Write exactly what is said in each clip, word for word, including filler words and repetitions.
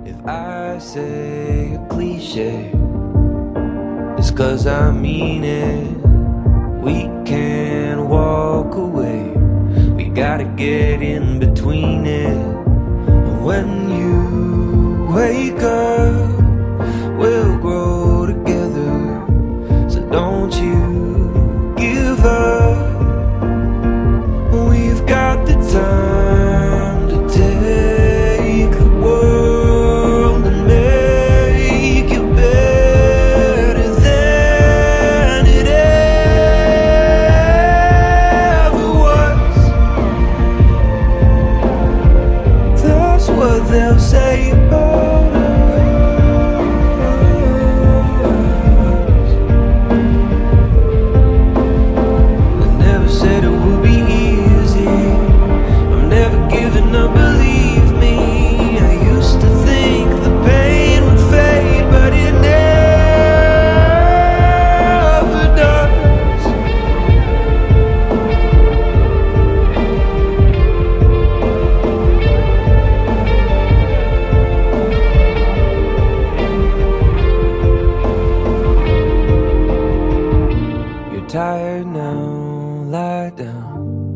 If I say a cliche, it's 'cause I mean it. We can't walk away, we gotta get in between it. When you wake up, we'll grow together, so don't you give up. We've got the time to take the world and make it better than it ever was. That's what they'll say about us. I never said it would be easy, I'm never giving up, believe me. I used to think the pain would fade, but it never does. You're tired now, lie down.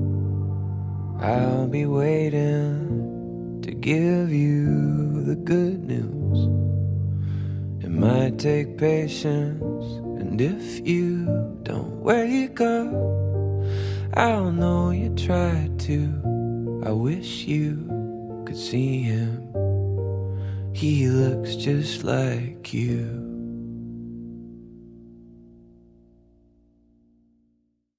I'll be waiting to give you the good news. It might take patience, and if you don't wake up, I'll know you tried to. I wish you could see him, he looks just like you.